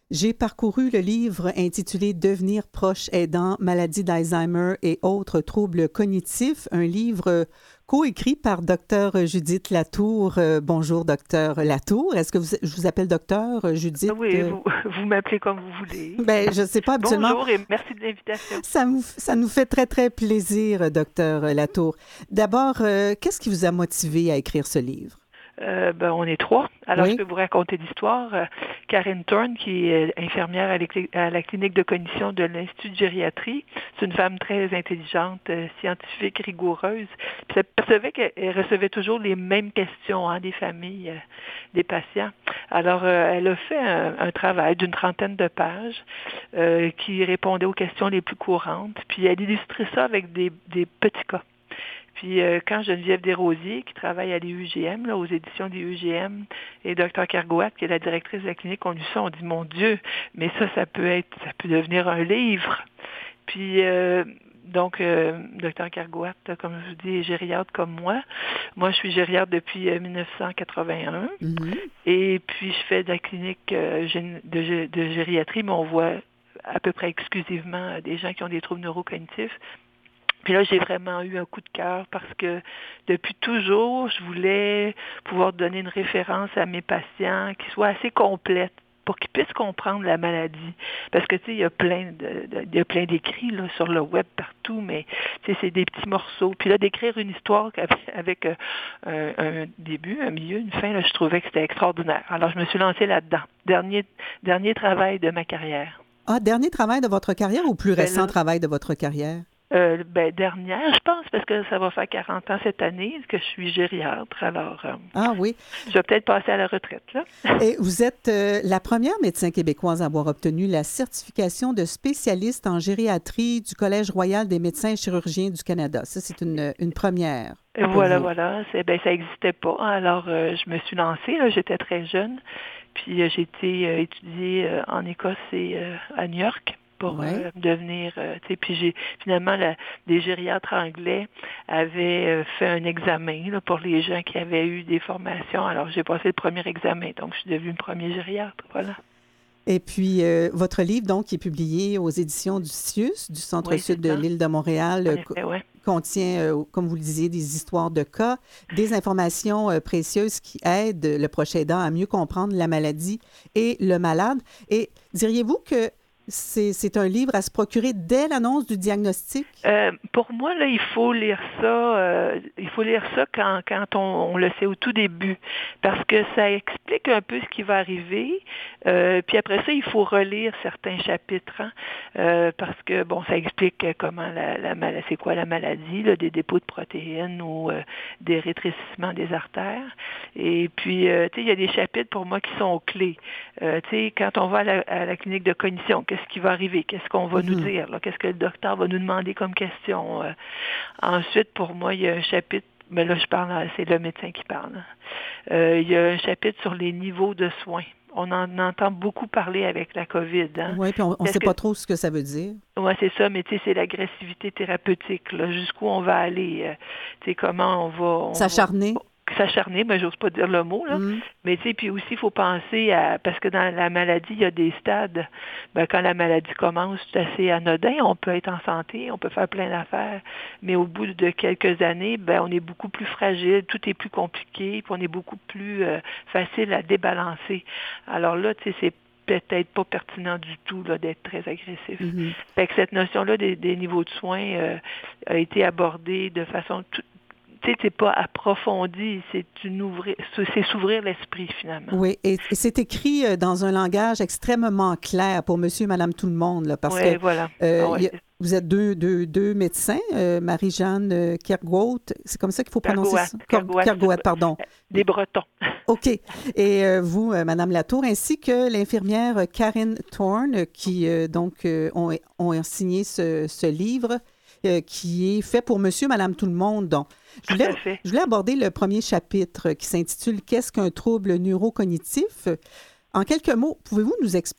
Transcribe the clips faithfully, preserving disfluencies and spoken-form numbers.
J'ai parcouru le livre intitulé « Devenir proche aidant, maladie d'Alzheimer et autres troubles cognitifs », un livre coécrit par Dr Judith Latour. Euh, bonjour, Dr Latour. Est-ce que vous, je vous appelle Docteur Judith? Oui, vous, vous m'appelez comme vous voulez. Ben, je ne sais pas, habituellement. Bonjour et merci de l'invitation. Ça, nous, ça nous fait très, très plaisir, Dr Latour. D'abord, euh, qu'est-ce qui vous a motivé à écrire ce livre? Euh, ben, on est trois. Alors, oui. je peux vous raconter l'histoire. Euh, Karen Thorne, qui est infirmière à, à la clinique de cognition de l'Institut de gériatrie, c'est une femme très intelligente, euh, scientifique, rigoureuse. Puis, elle percevait qu'elle recevait toujours les mêmes questions hein, des familles, euh, des patients. Alors, euh, elle a fait un, un travail d'une trentaine de pages euh, qui répondait aux questions les plus courantes. Puis, elle illustrait ça avec des, des petits cas. Puis euh, quand Geneviève Desrosiers, qui travaille à l'I U G M, là, aux éditions d'I U G M, et Dr Kergoat, qui est la directrice de la clinique, ont lu ça, on dit, mon Dieu, mais ça, ça peut être, ça peut devenir un livre. Puis euh, donc, euh, Dr Kergoat, comme je vous dis, est gériatre comme moi. Moi, je suis gériatre depuis euh, dix-neuf cent quatre-vingt-un. Mm-hmm. Et puis, je fais de la clinique euh, de, de gériatrie, mais on voit à peu près exclusivement des gens qui ont des troubles neurocognitifs. Puis là, j'ai vraiment eu un coup de cœur parce que depuis toujours, je voulais pouvoir donner une référence à mes patients qui soit assez complète pour qu'ils puissent comprendre la maladie. Parce que, tu sais, il y a plein de, de, il y a plein d'écrits là, sur le web partout, mais, tu sais, c'est des petits morceaux. Puis là, d'écrire une histoire avec, avec euh, un, un début, un milieu, une fin, là, je trouvais que c'était extraordinaire. Alors, je me suis lancée là-dedans. Dernier, dernier travail de ma carrière. Ah, dernier travail de votre carrière ou plus ben récent là, travail de votre carrière? Euh, ben, dernière, je pense, parce que ça va faire quarante ans cette année que je suis gériatre. Alors, euh, ah oui. Je vais peut-être passer à la retraite, là. Et vous êtes euh, la première médecin québécoise à avoir obtenu la certification de spécialiste en gériatrie du Collège royal des médecins et chirurgiens du Canada. Ça, c'est une, une première. Voilà, vous. voilà. C'est, ben, ça n'existait pas. Alors, euh, je me suis lancée, là, j'étais très jeune. Puis, euh, j'ai été euh, étudier euh, en Écosse et euh, à New York. Pour ouais. euh, devenir, euh, tu sais, puis j'ai finalement la, des gériatres anglais avaient euh, fait un examen là, pour les gens qui avaient eu des formations. Alors j'ai passé le premier examen, donc je suis devenue une première gériatre, voilà. Et puis euh, votre livre donc qui est publié aux éditions du C I U S, du Centre-Sud oui, de l'île de Montréal, en effet, ouais. contient, euh, comme vous le disiez, des histoires de cas, des informations euh, précieuses qui aident le proche aidant à mieux comprendre la maladie et le malade. Et diriez-vous que C'est, c'est un livre à se procurer dès l'annonce du diagnostic? Euh, pour moi, là, il faut lire ça. Euh, il faut lire ça quand, quand on, on le sait au tout début, parce que ça explique un peu ce qui va arriver. Euh, puis après ça, il faut relire certains chapitres, hein, euh, parce que bon, ça explique comment la, la maladie, c'est quoi la maladie, là, des dépôts de protéines ou euh, des rétrécissements des artères. Et puis, euh, tu sais, il y a des chapitres pour moi qui sont clés. Euh, tu sais, quand on va à la, à la clinique de cognition, qu'est-ce qui va arriver? Qu'est-ce qu'on va mm-hmm. nous dire? Là? Qu'est-ce que le docteur va nous demander comme question? Euh, ensuite, pour moi, il y a un chapitre, mais là, je parle, c'est le médecin qui parle. Euh, il y a un chapitre sur les niveaux de soins. On en entend beaucoup parler avec la COVID. Hein? Oui, puis on ne sait que... pas trop ce que ça veut dire. Oui, c'est ça, mais tu sais, c'est l'agressivité thérapeutique. Là, jusqu'où on va aller? Euh, tu sais, comment on va... On S'acharner? Va... s'acharner, mais j'ose pas dire le mot, là. Mm. Mais tu sais, puis aussi, il faut penser à, parce que dans la maladie, il y a des stades. Ben, quand la maladie commence, c'est assez anodin, on peut être en santé, on peut faire plein d'affaires, mais au bout de quelques années, ben, on est beaucoup plus fragile, tout est plus compliqué, puis on est beaucoup plus euh, facile à débalancer. Alors là, tu sais, c'est peut-être pas pertinent du tout là, d'être très agressif. Mm-hmm. Fait que cette notion-là des, des niveaux de soins euh, a été abordée de façon tout, tu sais, c'est pas approfondi, c'est une ouvrir, c'est s'ouvrir l'esprit, finalement. Oui, et, et c'est écrit dans un langage extrêmement clair pour monsieur et madame tout le monde, là, parce ouais, que voilà. euh, ah, ouais. a, vous êtes deux, deux, deux médecins, euh, Marie-Jeanne euh, Kergoat, c'est comme ça qu'il faut prononcer ça? Kergoat, Kergoat, pardon. Des Bretons. OK. Et euh, vous, euh, madame Latour, ainsi que l'infirmière Karen Thorne, qui euh, donc euh, ont, ont signé ce, ce livre, euh, qui est fait pour monsieur et madame tout le monde, donc. Je voulais, je voulais aborder le premier chapitre qui s'intitule « Qu'est-ce qu'un trouble neurocognitif ?» En quelques mots, pouvez-vous nous expliquer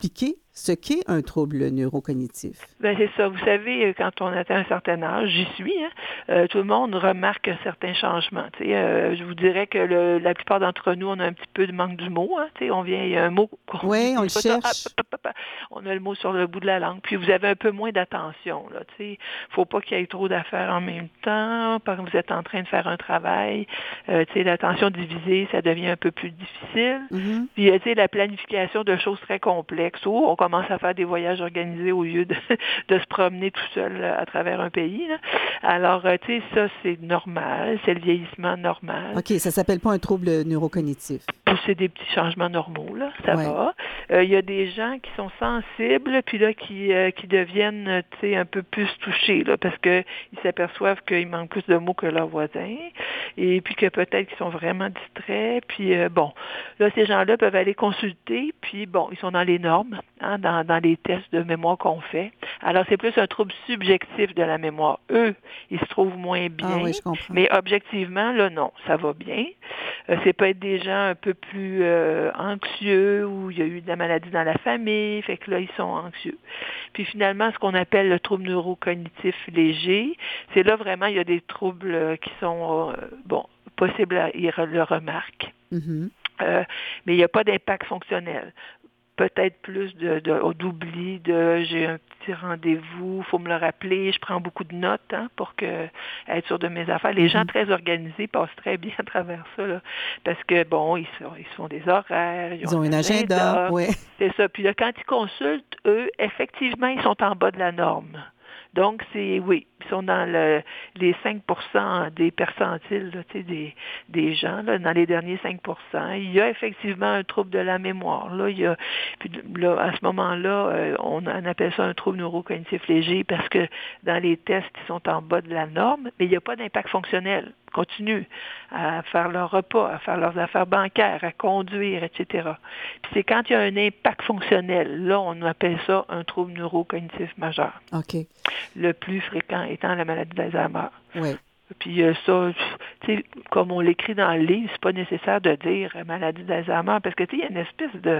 ce qu'est un trouble neurocognitif. Bien, c'est ça. Vous savez, quand on atteint un certain âge, j'y suis, hein, euh, tout le monde remarque certains changements. Tu sais, euh, je vous dirais que le, la plupart d'entre nous, on a un petit peu de manque du mot. Hein, tu sais, on vient, il y a un mot qu'on Oui, on le pas ça, cherche. ah, pa, pa, pa, on a le mot sur le bout de la langue. Puis vous avez un peu moins d'attention. Là, tu sais, faut pas qu'il y ait trop d'affaires en même temps. Parce que vous êtes en train de faire un travail, euh, tu sais, l'attention divisée, ça devient un peu plus difficile. Mm-hmm. Puis, tu sais, la planification de choses très complexes. Ou on commence à faire des voyages organisés au lieu de, de se promener tout seul à travers un pays. Là. Alors, tu sais, ça, c'est normal. C'est le vieillissement normal. OK, ça s'appelle pas un trouble neurocognitif. C'est des petits changements normaux, là, ça ouais. va. Il euh, y a des gens qui sont sensibles, puis là, qui, euh, qui deviennent, tu sais, un peu plus touchés, là, parce qu'ils s'aperçoivent qu'il manque plus de mots que leurs voisins, et puis que peut-être qu'ils sont vraiment distraits, puis euh, bon, là, ces gens-là peuvent aller consulter, puis bon, ils sont dans les normes, hein, dans, dans les tests de mémoire qu'on fait. Alors, c'est plus un trouble subjectif de la mémoire. Eux, ils se trouvent moins bien, ah, oui, je comprends. mais objectivement, là, non, ça va bien. Euh, c'est peut-être des gens un peu plus euh, anxieux ou il y a eu de la maladie dans la famille, fait que là, ils sont anxieux. Puis finalement, ce qu'on appelle le trouble neurocognitif léger, c'est là vraiment, il y a des troubles euh, qui sont, euh, bon, possibles, à, ils le remarquent, mm-hmm. euh, mais il n'y a pas d'impact fonctionnel. Peut-être plus de, de, d'oubli, de j'ai un petit rendez-vous, il faut me le rappeler, je prends beaucoup de notes hein, pour que, être sûr de mes affaires. Les mm-hmm. gens très organisés passent très bien à travers ça, là, parce que, bon, ils, sont, ils font des horaires, ils, ils ont, ont un un agenda, agenda ouais. C'est ça. Puis là, quand ils consultent, eux, effectivement, ils sont en bas de la norme. Donc, c'est, oui, ils sont dans le, les cinq pour cent des percentiles, là, des, des gens, là, dans les derniers cinq pour cent. Il y a effectivement un trouble de la mémoire. Là, il y a, puis là, à ce moment-là, euh, on, on appelle ça un trouble neurocognitif léger parce que dans les tests, ils sont en bas de la norme, mais il n'y a pas d'impact fonctionnel. Ils continuent à faire leur repas, à faire leurs affaires bancaires, à conduire, et cetera. Puis c'est quand il y a un impact fonctionnel, là, on appelle ça un trouble neurocognitif majeur. OK. Le plus fréquent étant la maladie d'Alzheimer. Oui. Puis euh, ça, tu sais, comme on l'écrit dans le livre, c'est pas nécessaire de dire euh, maladie d'Alzheimer, parce que tu sais, il y a une espèce de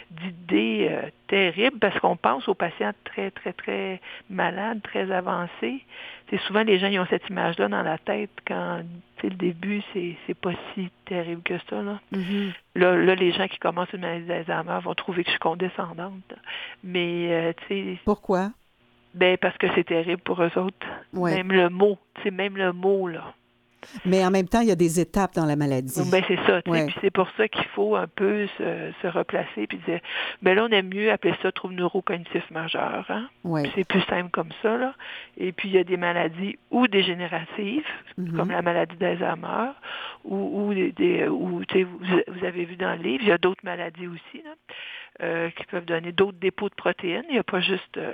d'idée euh, terrible, parce qu'on pense aux patients très, très, très malades, très avancés. C'est souvent les gens ils ont cette image-là dans la tête quand, tu sais, le début, c'est c'est pas si terrible que ça, là. Mm-hmm. Là, là, les gens qui commencent une maladie d'Alzheimer vont trouver que je suis condescendante. Mais, euh, tu sais... Pourquoi? Ben parce que c'est terrible pour eux autres. Ouais. Même le mot, c'est même le mot, là. Mais en même temps, il y a des étapes dans la maladie. Ben c'est ça, tu sais. Ouais. Puis c'est pour ça qu'il faut un peu se, se replacer puis dire, ben là, on aime mieux appeler ça trouble neurocognitif majeur, hein. Ouais. Puis c'est plus simple comme ça, là. Et puis il y a des maladies ou dégénératives, mm-hmm. comme la maladie d'Alzheimer, ou, ou des, des ou, tu sais, vous, vous avez vu dans le livre, il y a d'autres maladies aussi, là, euh, qui peuvent donner d'autres dépôts de protéines. Il n'y a pas juste euh,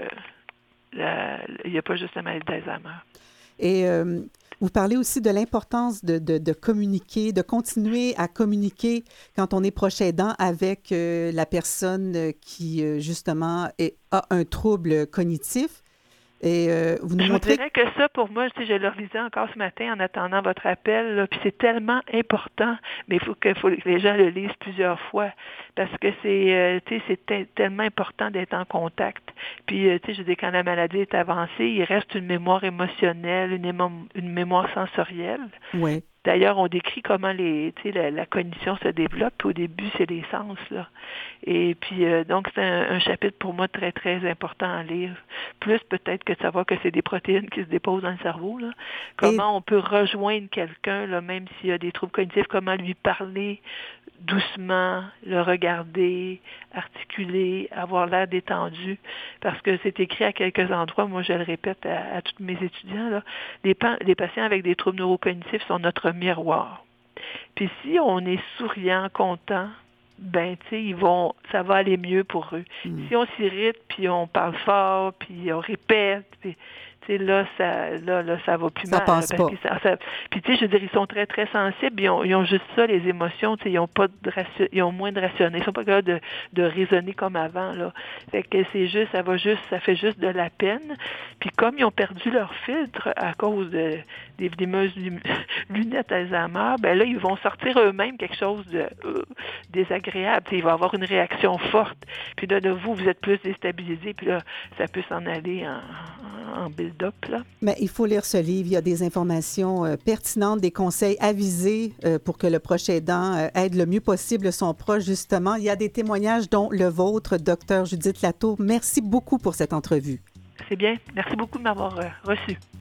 La, il n'y a pas juste la maladie d'Alzheimer. Et euh, vous parlez aussi de l'importance de, de, de communiquer, de continuer à communiquer quand on est proche aidant avec euh, la personne qui, euh, justement, est, a un trouble cognitif. Et euh, vous nous je montrez... vous dirais que ça, pour moi, je, je le relisais encore ce matin en attendant votre appel, là, puis c'est tellement important, mais il faut que, faut que les gens le lisent plusieurs fois, parce que c'est, euh, tu sais, c'est te- tellement important d'être en contact. Puis, euh, tu sais, je dis, quand la maladie est avancée, il reste une mémoire émotionnelle, une, émo- une mémoire sensorielle. Oui. D'ailleurs, on décrit comment les, tu sais, la, la cognition se développe. Puis au début, c'est les sens, là. Et puis, euh, donc, c'est un, un chapitre pour moi très, très important à lire. Plus peut-être que de savoir que c'est des protéines qui se déposent dans le cerveau, là. Comment Et... on peut rejoindre quelqu'un, là, même s'il y a des troubles cognitifs, comment lui parler doucement, le regarder, articuler, avoir l'air détendu, parce que c'est écrit à quelques endroits, moi je le répète à, à tous mes étudiants, là, les, pa- les patients avec des troubles neurocognitifs sont notre miroir. Puis si on est souriant, content, ben tu sais, ils vont, ça va aller mieux pour eux. Mm. Si on s'irrite, puis on parle fort, puis on répète, puis tu sais, là, ça, là, là, ça va plus ça mal. passe Parce pas. que ça, ça, puis, tu sais, je veux dire, ils sont très, très sensibles. Ils ont, ils ont juste ça, les émotions. Tu sais, ils ont pas de ration, ils ont moins de rationnel. Ils sont pas capables de, de raisonner comme avant, là. Fait que c'est juste, ça va juste, ça fait juste de la peine. Puis, comme ils ont perdu leur filtre à cause de, des fameuses lunettes Alzheimer, ben là, ils vont sortir eux-mêmes quelque chose de euh, désagréable. Tu sais, il va y avoir une réaction forte. Puis là, de vous, vous êtes plus déstabilisé. Puis là, ça peut s'en aller en, en build-up, là. Mais il faut lire ce livre. Il y a des informations euh, pertinentes, des conseils avisés euh, pour que le proche aidant euh, aide le mieux possible son proche, justement. Il y a des témoignages, dont le vôtre, docteur Judith Latour. Merci beaucoup pour cette entrevue. C'est bien. Merci beaucoup de m'avoir euh, reçu.